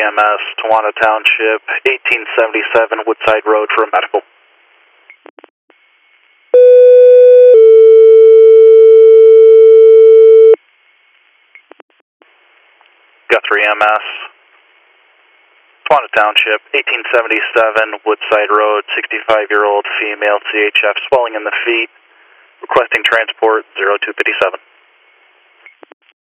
EMS, Tawana Township, 1877 Woodside Road for a medical. Guthrie EMS, Tawana Township, 1877 Woodside Road, 65-year-old female CHF swelling in the feet, requesting transport 0257.